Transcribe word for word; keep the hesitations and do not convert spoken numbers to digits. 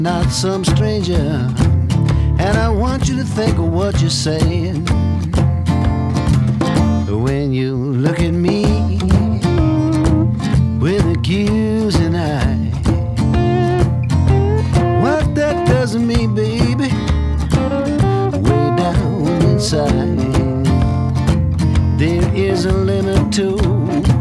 not some stranger. And I want you to think of what you're saying when you look at me with accusing eye. What that does to me, baby, way down inside, there is a limit to